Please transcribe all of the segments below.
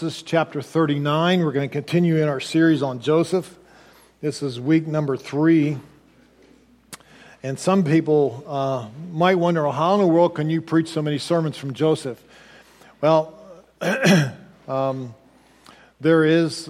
Genesis chapter 39. We're going to continue in our series on Joseph. This is week number 3. And some people might wonder, well, how in the world can you preach so many sermons from Joseph? Well, there is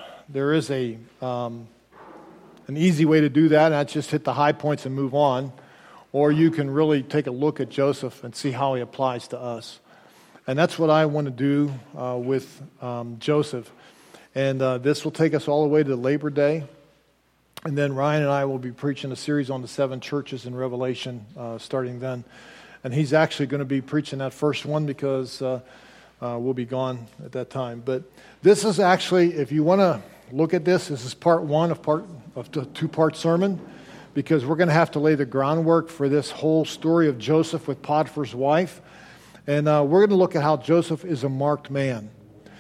an easy way to do that, and that's just hit the high points and move on. Or you can really take a look at Joseph and see how he applies to us. And that's what I want to do with Joseph. And this will take us all the way to Labor Day. And then Ryan and I will be preaching a series on the 7 churches in Revelation starting then. And he's actually going to be preaching that first one because we'll be gone at that time. But this is actually, if you want to look at this is part 1 of the 2-part sermon, because we're going to have to lay the groundwork for this whole story of Joseph with Potiphar's wife. And we're going to look at how Joseph is a marked man.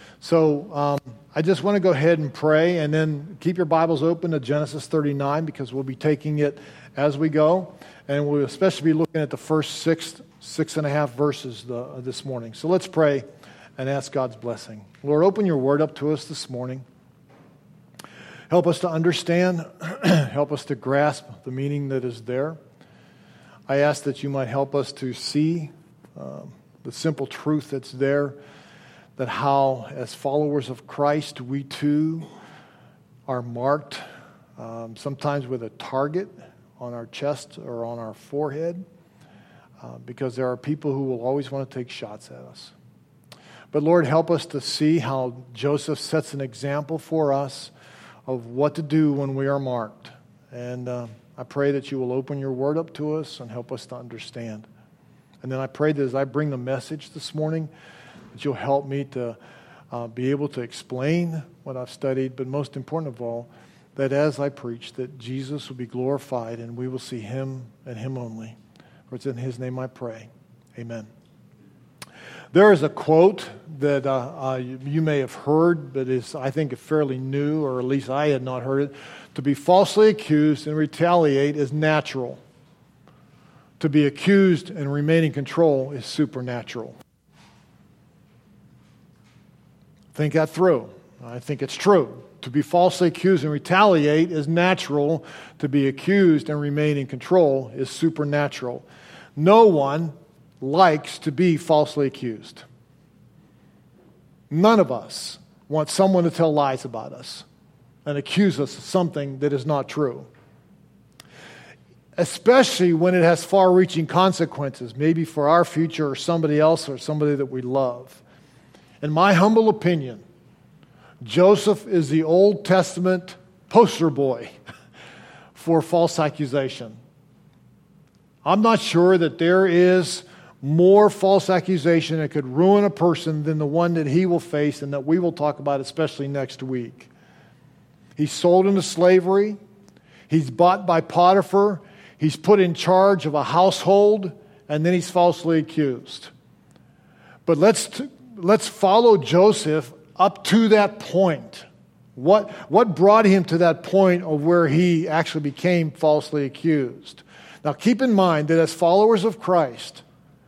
So I just want to go ahead and pray, and then keep your Bibles open to Genesis 39, because we'll be taking it as we go. And we'll especially be looking at the first 6.5 verses this morning. So let's pray and ask God's blessing. Lord, open your word up to us this morning. Help us to understand. Help us to grasp the meaning that is there. I ask that you might help us to see the simple truth that's there, that how, as followers of Christ, we too are marked, sometimes with a target on our chest or on our forehead, because there are people who will always want to take shots at us. But Lord, help us to see how Joseph sets an example for us of what to do when we are marked. And I pray that you will open your word up to us and help us to understand. And then I pray that as I bring the message this morning, that you'll help me to be able to explain what I've studied, but most important of all, that as I preach, that Jesus will be glorified and we will see him and him only. For it's in his name I pray. Amen. There is a quote that you may have heard, but is, I think, fairly new, or at least I had not heard it. To be falsely accused and retaliate is natural. To be accused and remain in control is supernatural. Think that through. I think it's true. To be falsely accused and retaliate is natural. To be accused and remain in control is supernatural. No one likes to be falsely accused. None of us want someone to tell lies about us and accuse us of something that is not true. Especially when it has far-reaching consequences, maybe for our future or somebody else or somebody that we love. In my humble opinion, Joseph is the Old Testament poster boy for false accusation. I'm not sure that there is more false accusation that could ruin a person than the one that he will face and that we will talk about, especially next week. He's sold into slavery. He's bought by Potiphar. He's put in charge of a household, and then he's falsely accused. But let's follow Joseph up to that point. What brought him to that point of where he actually became falsely accused? Now keep in mind that as followers of Christ,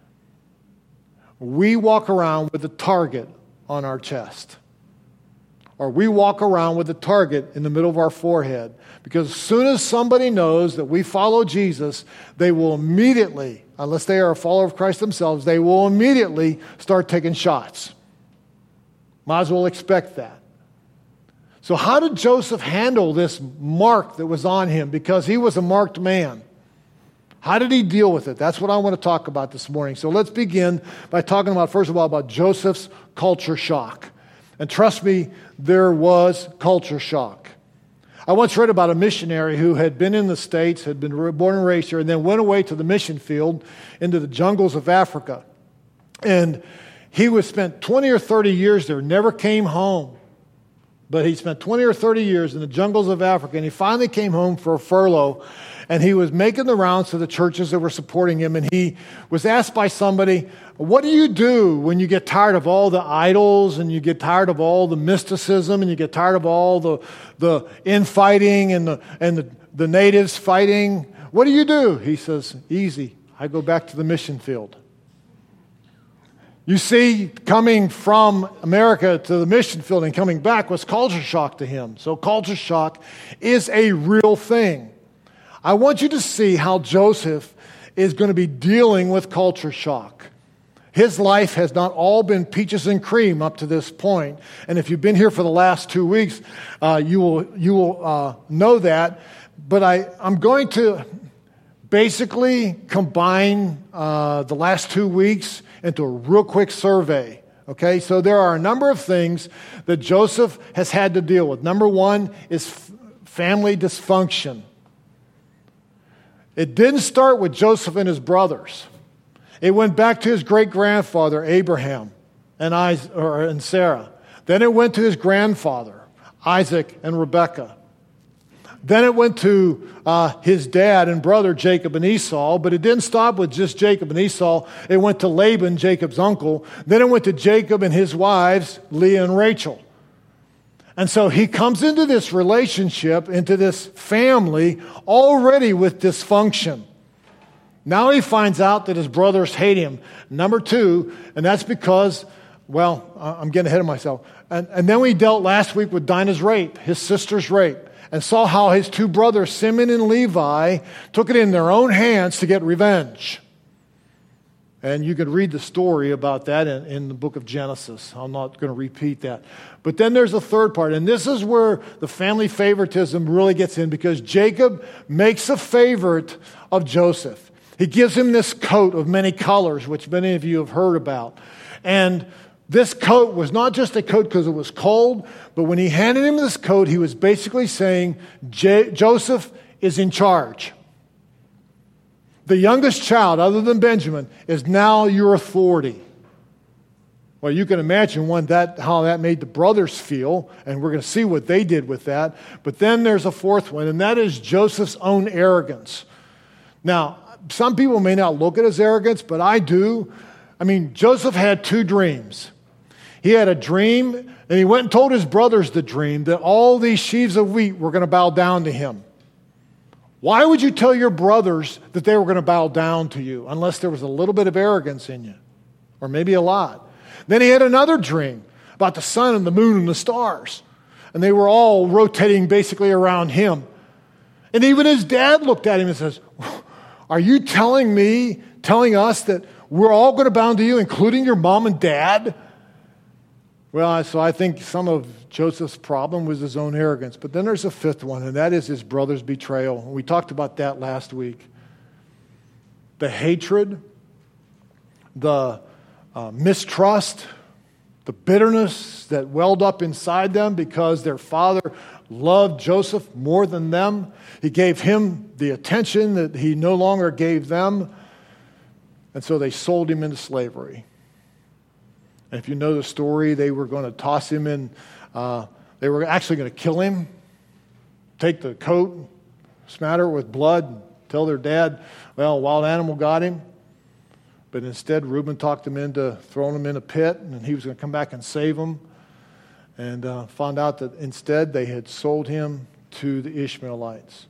we walk around with a target on our chest. Or we walk around with a target in the middle of our forehead. Because as soon as somebody knows that we follow Jesus, they will immediately, unless they are a follower of Christ themselves, they will immediately start taking shots. Might as well expect that. So how did Joseph handle this mark that was on him? Because he was a marked man. How did he deal with it? That's what I want to talk about this morning. So let's begin by talking about, first of all, about Joseph's culture shock. And trust me, there was culture shock. I once read about a missionary who had been in the States, had been born and raised here, and then went away to the mission field into the jungles of Africa. And he was spent 20 or 30 years there, never came home. But he spent 20 or 30 years in the jungles of Africa, and he finally came home for a furlough. And he was making the rounds to the churches that were supporting him, and he was asked by somebody, what do you do when you get tired of all the idols, and you get tired of all the mysticism, and you get tired of all the infighting and the natives fighting? What do you do? He says, easy, I go back to the mission field. You see, coming from America to the mission field and coming back was culture shock to him. So culture shock is a real thing. I want you to see how Joseph is going to be dealing with culture shock. His life has not all been peaches and cream up to this point. And if you've been here for the last 2 weeks, you will know that. But I'm going to basically combine the last 2 weeks into a real quick survey. Okay, so there are a number of things that Joseph has had to deal with. Number one is family dysfunction. It didn't start with Joseph and his brothers. It went back to his great-grandfather, Abraham, and Sarah. Then it went to his grandfather, Isaac and Rebekah. Then it went to his dad and brother, Jacob and Esau. But it didn't stop with just Jacob and Esau. It went to Laban, Jacob's uncle. Then it went to Jacob and his wives, Leah and Rachel. And so he comes into this relationship, into this family, already with dysfunction. Now he finds out that his brothers hate him. Number two, and that's because, well, I'm getting ahead of myself. And then we dealt last week with Dinah's rape, his sister's rape, and saw how his two brothers, Simeon and Levi, took it in their own hands to get revenge. And you can read the story about that in the book of Genesis. I'm not going to repeat that. But then there's a third part, and this is where the family favoritism really gets in, because Jacob makes a favorite of Joseph. He gives him this coat of many colors, which many of you have heard about. And this coat was not just a coat because it was cold, but when he handed him this coat, he was basically saying, Joseph is in charge. The youngest child, other than Benjamin, is now your authority. Well, you can imagine how that made the brothers feel, and we're going to see what they did with that. But then there's a fourth one, and that is Joseph's own arrogance. Now, some people may not look at it as arrogance, but I do. I mean, Joseph had two dreams. He had a dream, and he went and told his brothers the dream that all these sheaves of wheat were going to bow down to him. Why would you tell your brothers that they were going to bow down to you unless there was a little bit of arrogance in you, or maybe a lot? Then he had another dream about the sun and the moon and the stars, and they were all rotating basically around him. And even his dad looked at him and says, are you telling us that we're all going to bow to you, including your mom and dad? Well, so I think some of Joseph's problem was his own arrogance. But then there's a fifth one, and that is his brother's betrayal. We talked about that last week. The hatred, the mistrust, the bitterness that welled up inside them because their father loved Joseph more than them. He gave him the attention that he no longer gave them. And so they sold him into slavery. And if you know the story, they were going to toss him in. They were actually going to kill him, take the coat, smatter it with blood, tell their dad, well, a wild animal got him. But instead, Reuben talked him into throwing him in a pit, and he was going to come back and save him. And found out that instead they had sold him to the Ishmaelites.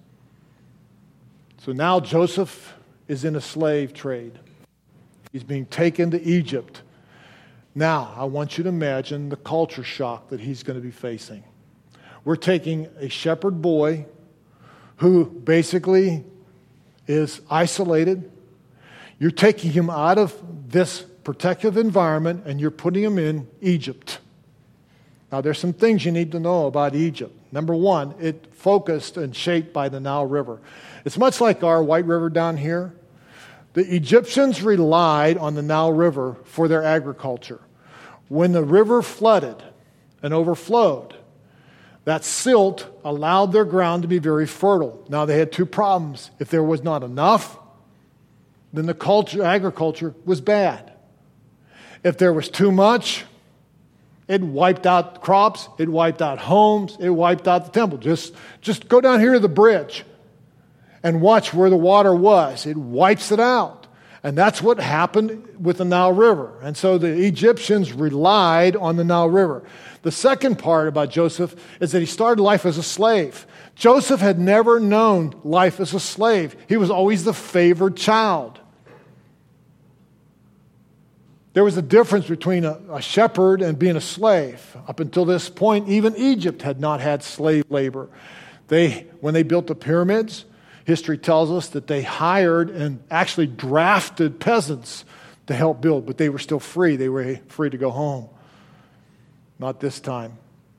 So now Joseph is in a slave trade. He's being taken to Egypt. Now, I want you to imagine the culture shock that he's going to be facing. We're taking a shepherd boy who basically is isolated. You're taking him out of this protective environment and you're putting him in Egypt. Now, there's some things you need to know about Egypt. Number one, it focused and shaped by the Nile River. It's much like our White River down here. The Egyptians relied on the Nile River for their agriculture. When the river flooded and overflowed, that silt allowed their ground to be very fertile. Now, they had two problems. If there was not enough, then the agriculture was bad. If there was too much, it wiped out crops, it wiped out homes, it wiped out the temple. Just go down here to the bridge and watch where the water was. It wipes it out. And that's what happened with the Nile River. And so the Egyptians relied on the Nile River. The second part about Joseph is that he started life as a slave. Joseph had never known life as a slave. He was always the favored child. There was a difference between a shepherd and being a slave. Up until this point, even Egypt had not had slave labor. When they built the pyramids, history tells us that they hired and actually drafted peasants to help build, but they were still free. They were free to go home. Not this time.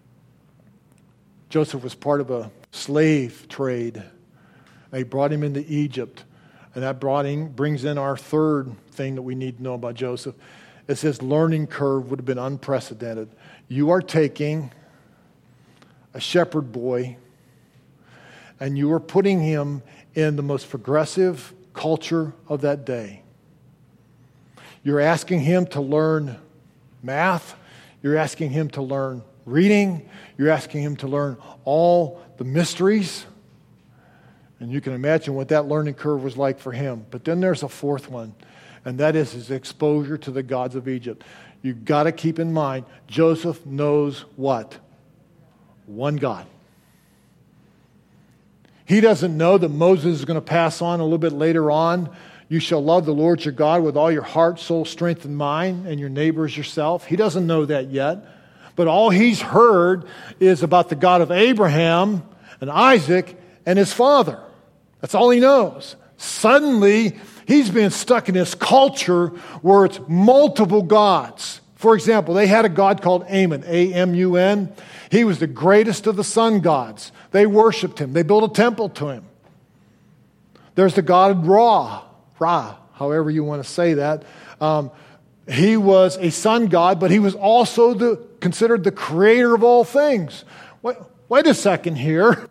Joseph was part of a slave trade. They brought him into Egypt. And that brings in our third thing that we need to know about Joseph. It's his learning curve would have been unprecedented. You are taking a shepherd boy and you are putting him in the most progressive culture of that day. You're asking him to learn math. You're asking him to learn reading. You're asking him to learn all the mysteries. And you can imagine what that learning curve was like for him. But then there's a fourth one, and that is his exposure to the gods of Egypt. You've got to keep in mind, Joseph knows what? One God. He doesn't know that Moses is going to pass on a little bit later on. You shall love the Lord your God with all your heart, soul, strength, and mind, and your neighbor as yourself. He doesn't know that yet. But all he's heard is about the God of Abraham and Isaac and his father. That's all he knows. Suddenly, he's been stuck in this culture where it's multiple gods. For example, they had a god called Amun, A-M-U-N. He was the greatest of the sun gods. They worshiped him. They built a temple to him. There's the god Ra, however you want to say that. He was a sun god, but he was also considered the creator of all things. Wait a second here.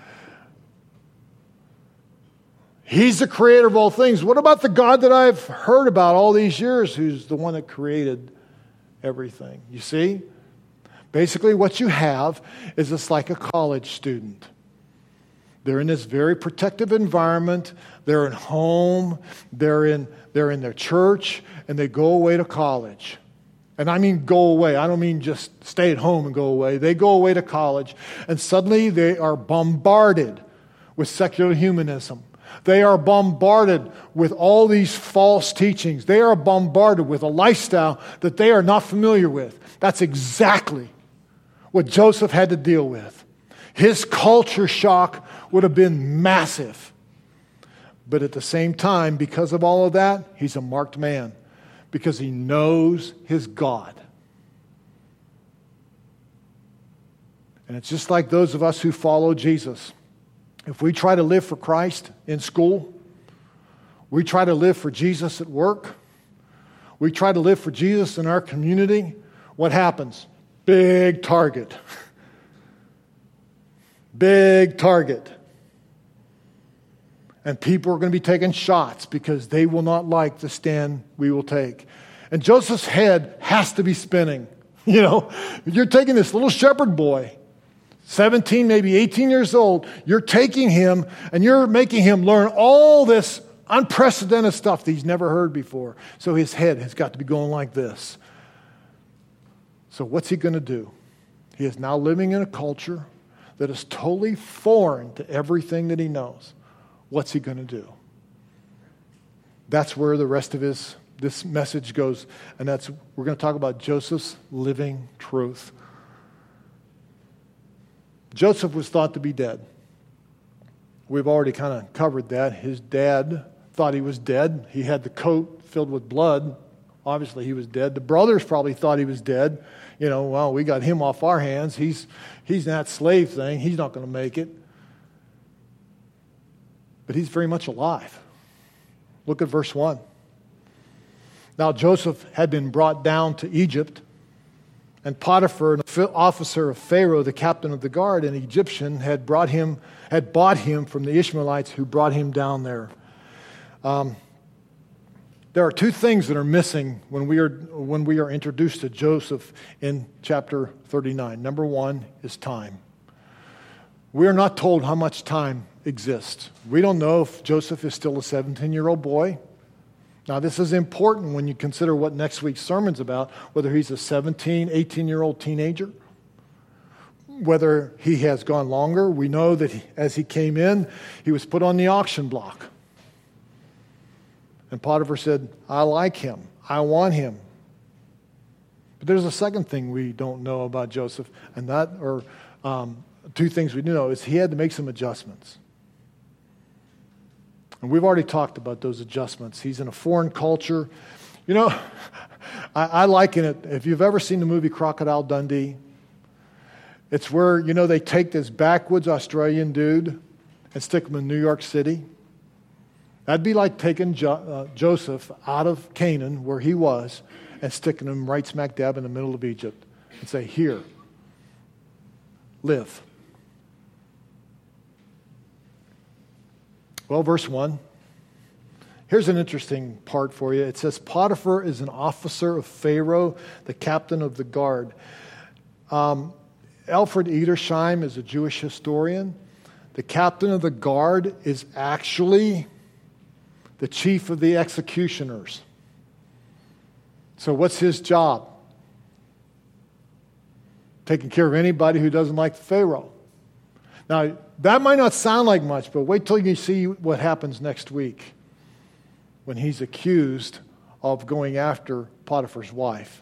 He's the creator of all things. What about the God that I've heard about all these years, who's the one that created everything? You see? Basically, what you have is it's like a college student. They're in this very protective environment. They're at home. They're in their church, and they go away to college. And I mean go away. I don't mean just stay at home and go away. They go away to college, and suddenly they are bombarded with secular humanism. They are bombarded with all these false teachings. They are bombarded with a lifestyle that they are not familiar with. That's exactly what Joseph had to deal with. His culture shock would have been massive. But at the same time, because of all of that, he's a marked man because he knows his God. And it's just like those of us who follow Jesus. If we try to live for Christ in school, we try to live for Jesus at work, we try to live for Jesus in our community, what happens? Big target. Big target. And people are going to be taking shots because they will not like the stand we will take. And Joseph's head has to be spinning. You know, you're taking this little shepherd boy, 17, maybe 18 years old. You're taking him and you're making him learn all this unprecedented stuff that he's never heard before. So his head has got to be going like this. So what's he going to do? He is now living in a culture that is totally foreign to everything that he knows. What's he going to do? That's where the rest of this message goes. And we're going to talk about Joseph's living truth. Joseph was thought to be dead. We've already kind of covered that. His dad thought he was dead. He had the coat filled with blood. Obviously, he was dead. The brothers probably thought he was dead. You know, well, we got him off our hands. He's in that slave thing. He's not going to make it. But he's very much alive. Look at verse 1. Now Joseph had been brought down to Egypt, and Potiphar, an officer of Pharaoh, the captain of the guard, an Egyptian, had bought him from the Ishmaelites who brought him down there. There are two things that are missing when we are introduced to Joseph in chapter 39. Number one is time. We are not told how much time exists. We don't know if Joseph is still a 17-year-old boy. Now, this is important when you consider what next week's sermon's about, whether he's a 17, 18-year-old teenager, whether he has gone longer. We know that as he came in, he was put on the auction block. And Potiphar said, I like him. I want him. But there's a second thing we don't know about Joseph, and two things we do know is he had to make some adjustments. And we've already talked about those adjustments. He's in a foreign culture. You know, I liken it, if you've ever seen the movie Crocodile Dundee, it's where, they take this backwoods Australian dude and stick him in New York City. That'd be like taking Joseph out of Canaan, where he was, and sticking him right smack dab in the middle of Egypt and say, here, live. Well, verse 1. Here's an interesting part for you. It says, Potiphar is an officer of Pharaoh, the captain of the guard. Alfred Edersheim is a Jewish historian. The captain of the guard is actually the chief of the executioners. So what's his job? Taking care of anybody who doesn't like the Pharaoh. Now, that might not sound like much, but wait till you see what happens next week when he's accused of going after Potiphar's wife.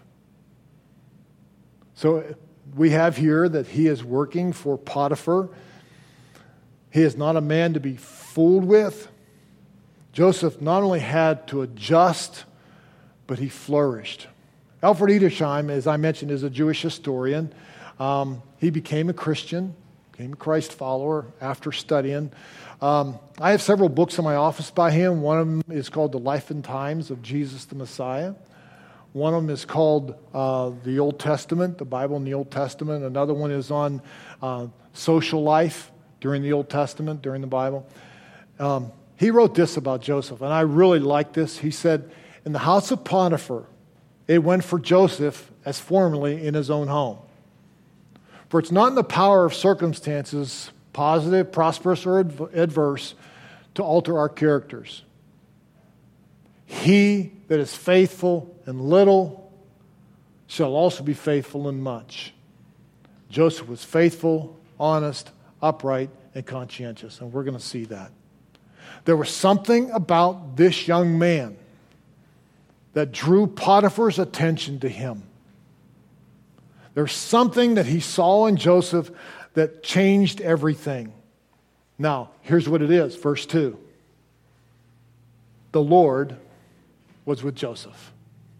So we have here that he is working for Potiphar. He is not a man to be fooled with. Joseph not only had to adjust, but he flourished. Alfred Edersheim, as I mentioned, is a Jewish historian. He became a Christian, became a Christ follower after studying. I have several books in my office by him. One of them is called The Life and Times of Jesus the Messiah. One of them is called The Old Testament, the Bible in the Old Testament. Another one is on social life during the Old Testament, during the Bible. He wrote this about Joseph, and I really like this. He said, in the house of Potiphar, it went for Joseph as formerly in his own home. For it's not in the power of circumstances, positive, prosperous, or adverse, to alter our characters. He that is faithful in little shall also be faithful in much. Joseph was faithful, honest, upright, and conscientious, and we're going to see that. There was something about this young man that drew Potiphar's attention to him. There's something that he saw in Joseph that changed everything. Now, here's what it is, verse 2. The Lord was with Joseph.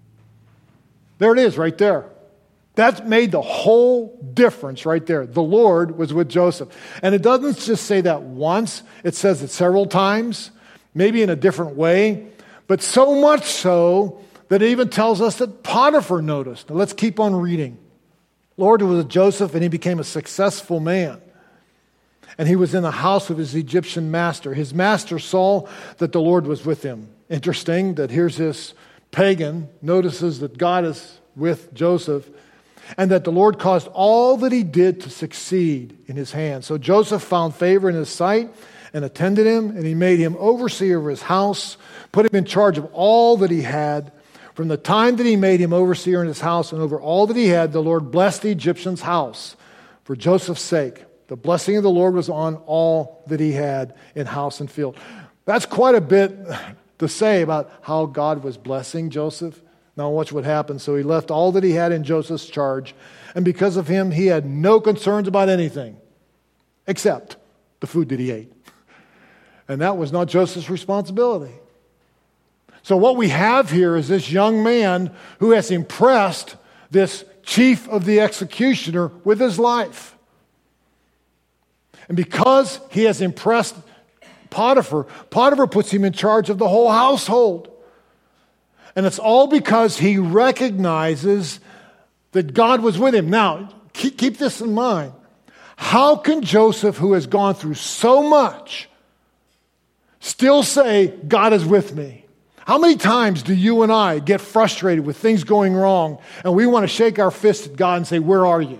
There it is, right there. That made the whole difference right there. The Lord was with Joseph. And it doesn't just say that once. It says it several times, maybe in a different way. But so much so that it even tells us that Potiphar noticed. Now let's keep on reading. Lord was with Joseph, and he became a successful man. And he was in the house of his Egyptian master. His master saw that the Lord was with him. Interesting that here's this pagan, notices that God is with Joseph, and that the Lord caused all that he did to succeed in his hand. So Joseph found favor in his sight and attended him, and he made him overseer of his house, put him in charge of all that he had. From the time that he made him overseer in his house and over all that he had, the Lord blessed the Egyptian's house for Joseph's sake. The blessing of the Lord was on all that he had in house and field. That's quite a bit to say about how God was blessing Joseph. Now watch what happened. So he left all that he had in Joseph's charge, and because of him, he had no concerns about anything except the food that he ate. And that was not Joseph's responsibility. So what we have here is this young man who has impressed this chief of the executioner with his life. And because he has impressed Potiphar, Potiphar puts him in charge of the whole household. And it's all because he recognizes that God was with him. Now, keep this in mind. How can Joseph, who has gone through so much, still say, God is with me? How many times do you and I get frustrated with things going wrong, and we want to shake our fist at God and say, where are you?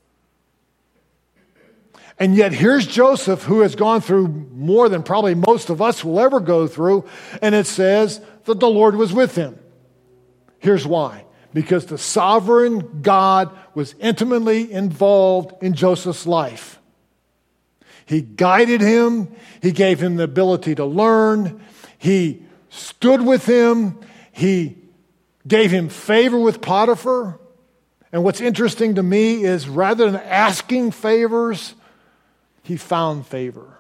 And yet here's Joseph, who has gone through more than probably most of us will ever go through, and it says that the Lord was with him. Here's why. Because the sovereign God was intimately involved in Joseph's life. He guided him. He gave him the ability to learn. He stood with him. He gave him favor with Potiphar. And what's interesting to me is rather than asking favors, he found favor.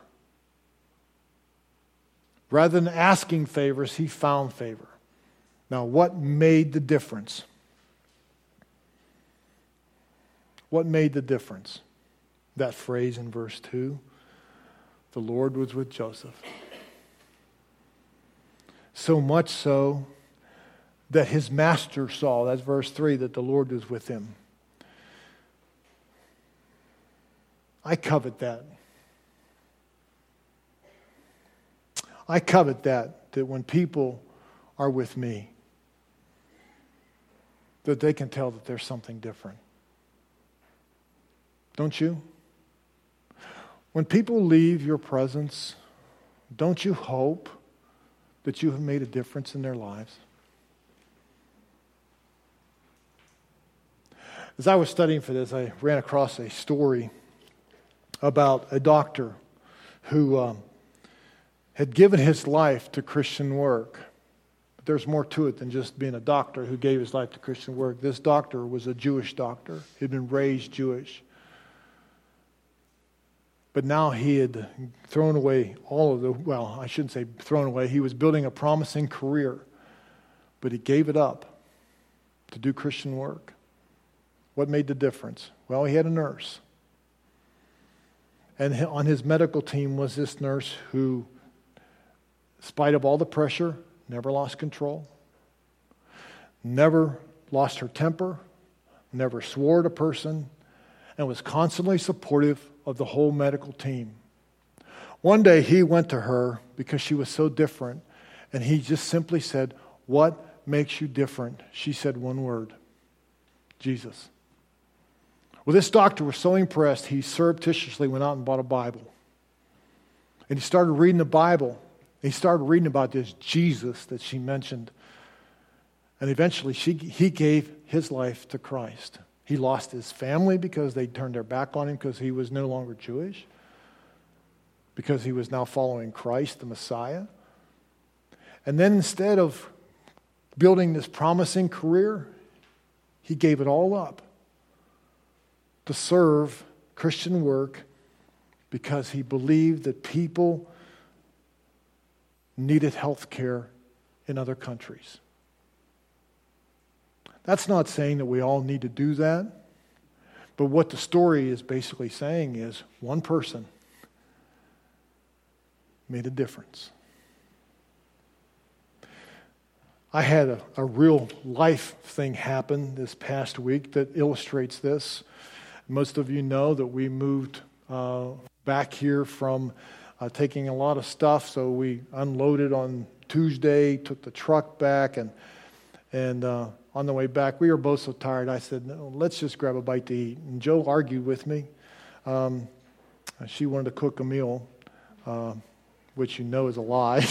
Rather than asking favors, he found favor. Now, what made the difference? What made the difference? That phrase in verse 2, the Lord was with Joseph. So much so that his master saw, that's verse 3, that the Lord was with him. I covet that. I covet that when people are with me, that they can tell that there's something different. Don't you? When people leave your presence, don't you hope that you have made a difference in their lives? As I was studying for this, I ran across a story about a doctor who had given his life to Christian work. But there's more to it than just being a doctor who gave his life to Christian work. This doctor was a Jewish doctor. He'd been raised Jewish. But now he had thrown away I shouldn't say thrown away. He was building a promising career. But he gave it up to do Christian work. What made the difference? Well, he had a nurse. And on his medical team was this nurse who, in spite of all the pressure, never lost control, never lost her temper, never swore at a person, and was constantly supportive of the whole medical team. One day he went to her because she was so different, and he just simply said, "What makes you different?" She said one word, "Jesus." Well, this doctor was so impressed, he surreptitiously went out and bought a Bible. And he started reading the Bible. He started reading about this Jesus that she mentioned. And eventually he gave his life to Christ. He lost his family because they turned their back on him because he was no longer Jewish, because he was now following Christ, the Messiah. And then instead of building this promising career, he gave it all up to serve Christian work because he believed that people needed health care in other countries. That's not saying that we all need to do that, but what the story is basically saying is one person made a difference. I had a real life thing happen this past week that illustrates this. Most of you know that we moved back here from taking a lot of stuff, so we unloaded on Tuesday, took the truck back, and on the way back, we were both so tired, I said, "No, let's just grab a bite to eat." And Joe argued with me. She wanted to cook a meal, which you know is a lie.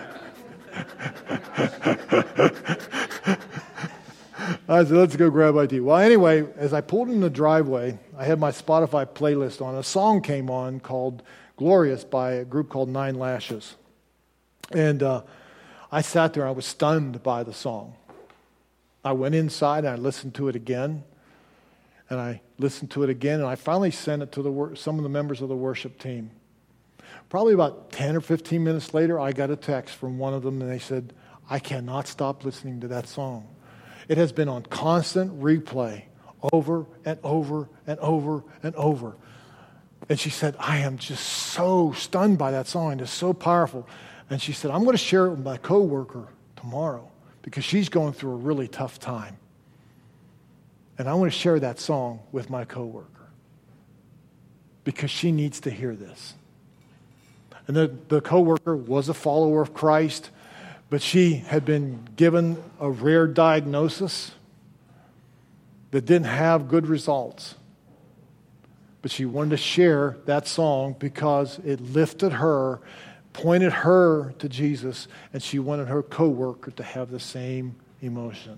I said, "Let's go grab a bite to eat." Well, anyway, as I pulled in the driveway, I had my Spotify playlist on. A song came on called "Glorious" by a group called Nine Lashes. And I sat there, I was stunned by the song. I went inside and I listened to it again. And I listened to it again, and I finally sent it to some of the members of the worship team. Probably about 10 or 15 minutes later, I got a text from one of them, and they said, "I cannot stop listening to that song. It has been on constant replay over and over and over and over." And she said, "I am just so stunned by that song. It's so powerful." And she said, "I'm going to share it with my coworker tomorrow because she's going through a really tough time. And I want to share that song with my coworker because she needs to hear this." And the coworker was a follower of Christ, but she had been given a rare diagnosis that didn't have good results. But she wanted to share that song because it lifted her, pointed her to Jesus, and she wanted her coworker to have the same emotion.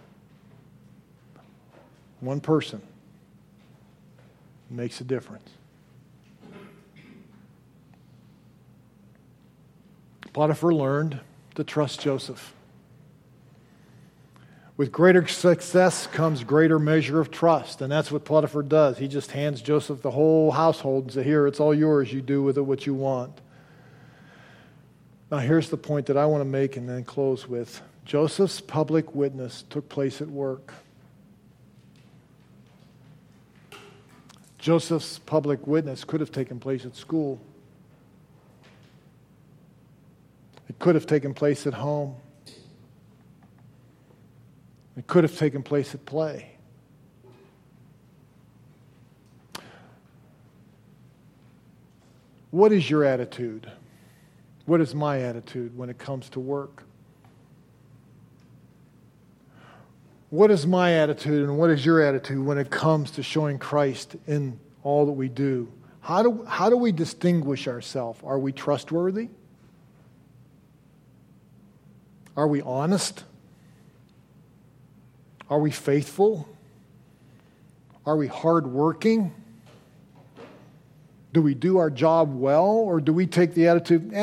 One person makes a difference. Potiphar learned to trust Joseph. With greater success comes greater measure of trust. And that's what Potiphar does. He just hands Joseph the whole household and says, here, it's all yours. You do with it what you want. Now, here's the point that I want to make and then close with. Joseph's public witness took place at work. Joseph's public witness could have taken place at school. It could have taken place at home. It could have taken place at play. What is your attitude? What is my attitude when it comes to work? What is my attitude and what is your attitude when it comes to showing Christ in all that we do? How do we distinguish ourselves? Are we trustworthy? Are we honest? Are we faithful? Are we hardworking? Do we do our job well, or do we take the attitude,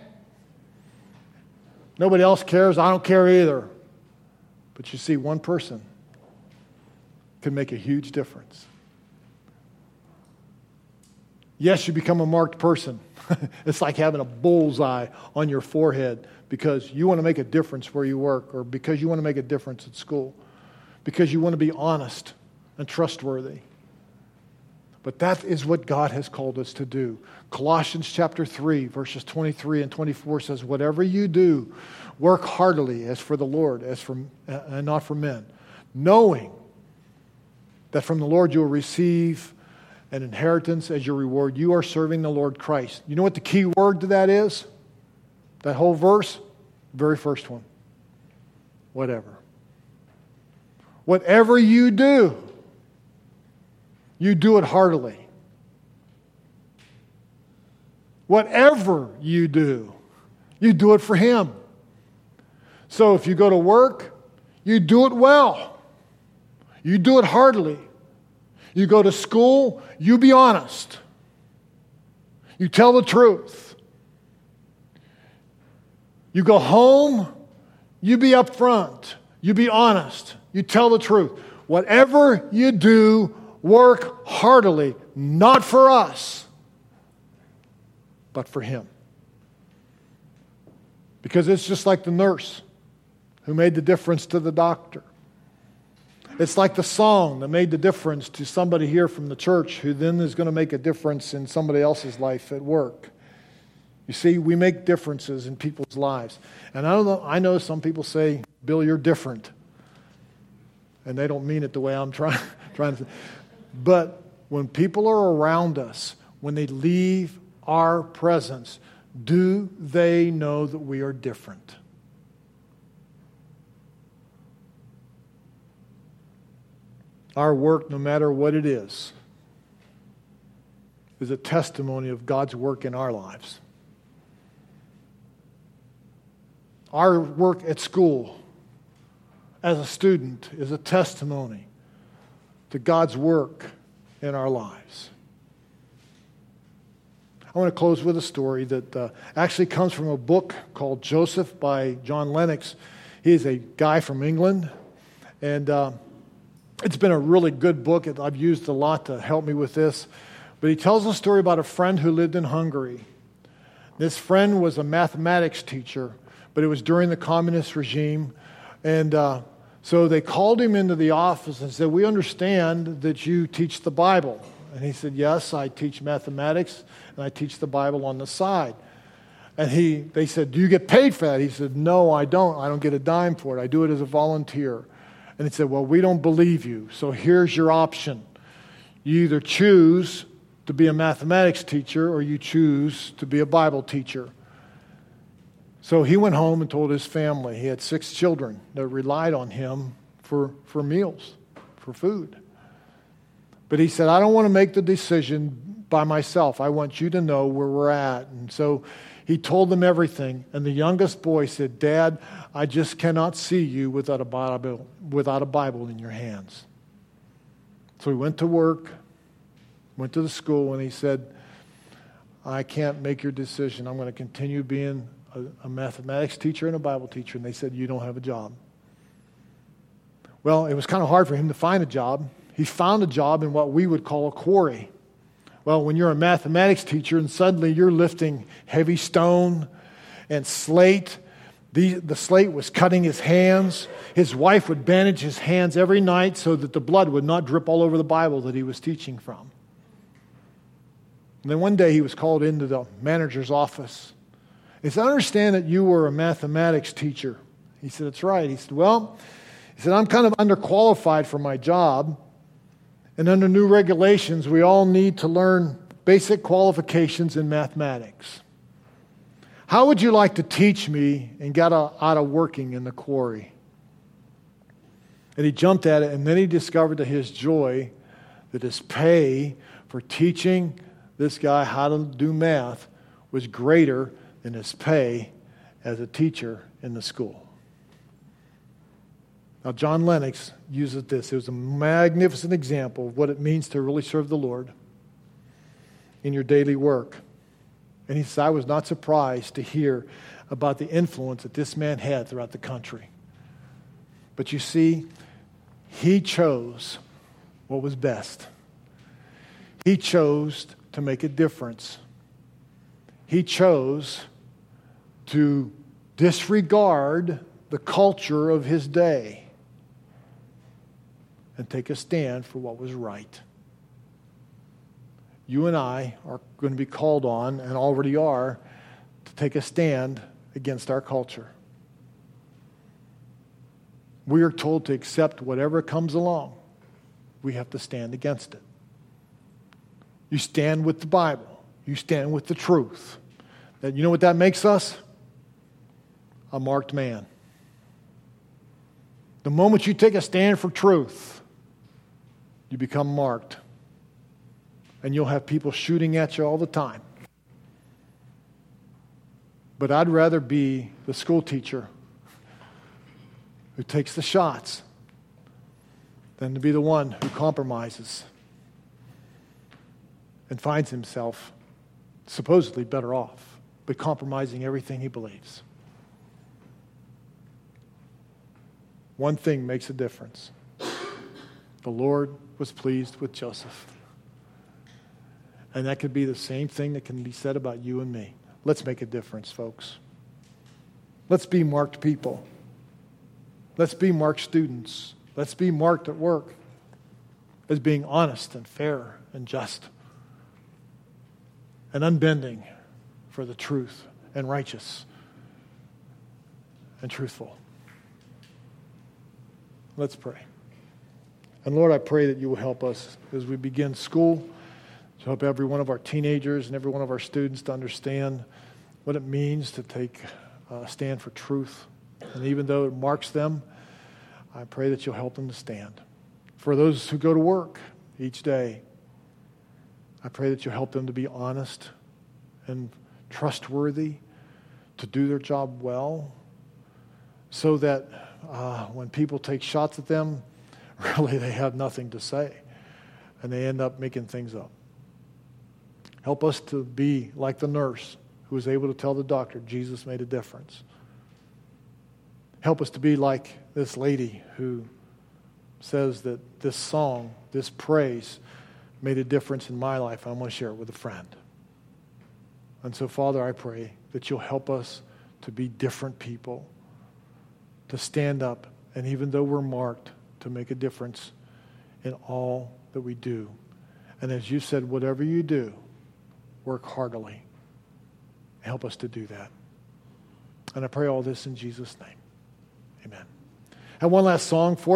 nobody else cares, I don't care either? But you see, one person can make a huge difference. Yes, you become a marked person. It's like having a bullseye on your forehead because you want to make a difference where you work, or because you want to make a difference at school, because you want to be honest and trustworthy. But that is what God has called us to do. Colossians chapter 3, verses 23 and 24 says, whatever you do, work heartily as for the Lord, and not for men, knowing that from the Lord you will receive an inheritance as your reward. You are serving the Lord Christ. You know what the key word to that is? That whole verse? Very first one. Whatever. Whatever you do it heartily. Whatever you do it for Him. So if you go to work, you do it well. You do it heartily. You go to school, you be honest. You tell the truth. You go home, you be upfront. You be honest. You tell the truth. Whatever you do, work heartily, not for us, but for Him. Because it's just like the nurse who made the difference to the doctor. It's like the song that made the difference to somebody here from the church who then is going to make a difference in somebody else's life at work. You see, we make differences in people's lives. And I know some people say, Bill, you're different. And they don't mean it the way I'm trying to. But when people are around us, when they leave our presence, do they know that we are different? Our work, no matter what it is a testimony of God's work in our lives. Our work at school as a student is a testimony to God's work in our lives. I want to close with a story that actually comes from a book called Joseph by John Lennox. He's a guy from England, and it's been a really good book. I've used a lot to help me with this. But he tells a story about a friend who lived in Hungary. This friend was a mathematics teacher, but it was during the communist regime. And so they called him into the office and said, we understand that you teach the Bible. And he said, yes, I teach mathematics and I teach the Bible on the side. And they said, do you get paid for that? He said, no, I don't. I don't get a dime for it. I do it as a volunteer. And he said, well, we don't believe you. So here's your option. You either choose to be a mathematics teacher or you choose to be a Bible teacher. So he went home and told his family. He had 6 children that relied on him for meals, for food. But he said, I don't want to make the decision by myself. I want you to know where we're at. And so he told them everything. And the youngest boy said, Dad, I just cannot see you without a Bible in your hands. So he went to work, went to the school, and he said, I can't make your decision. I'm going to continue being a mathematics teacher and a Bible teacher. And they said, you don't have a job. Well, it was kind of hard for him to find a job. He found a job in what we would call a quarry. Well, when you're a mathematics teacher and suddenly you're lifting heavy stone and slate, the slate was cutting his hands. His wife would bandage his hands every night so that the blood would not drip all over the Bible that he was teaching from. And then one day he was called into the manager's office. He said, "I understand that you were a mathematics teacher." He said, "That's right." He said, I'm kind of underqualified for my job. And under new regulations, we all need to learn basic qualifications in mathematics. How would you like to teach me and get out of working in the quarry? And he jumped at it, and then he discovered to his joy that his pay for teaching this guy how to do math was greater than his pay as a teacher in the school. Now, John Lennox uses this. It was a magnificent example of what it means to really serve the Lord in your daily work. And he says, I was not surprised to hear about the influence that this man had throughout the country. But you see, he chose what was best. He chose to make a difference. He chose to disregard the culture of his day and take a stand for what was right. You and I are going to be called on, and already are, to take a stand against our culture. We are told to accept whatever comes along. We have to stand against it. You stand with the Bible. You stand with the truth. And you know what that makes us? A marked man. The moment you take a stand for truth, you become marked. And you'll have people shooting at you all the time. But I'd rather be the school teacher who takes the shots than to be the one who compromises and finds himself supposedly better off, but compromising everything he believes. One thing makes a difference. The Lord was pleased with Joseph. And that could be the same thing that can be said about you and me. Let's make a difference, folks. Let's be marked people. Let's be marked students. Let's be marked at work as being honest and fair and just and unbending for the truth and righteous and truthful. Let's pray. And Lord, I pray that you will help us as we begin school, to help every one of our teenagers and every one of our students to understand what it means to take a stand for truth. And even though it marks them, I pray that you'll help them to stand. For those who go to work each day, I pray that you'll help them to be honest and trustworthy, to do their job well, so that when people take shots at them, really they have nothing to say, and they end up making things up. Help us to be like the nurse who was able to tell the doctor Jesus made a difference. Help us to be like this lady who says that this song, this praise, made a difference in my life. I want to share it with a friend. And so, Father, I pray that you'll help us to be different people, to stand up, and even though we're marked, to make a difference in all that we do. And as you said, whatever you do, work heartily. Help us to do that. And I pray all this in Jesus' name. Amen. And one last song for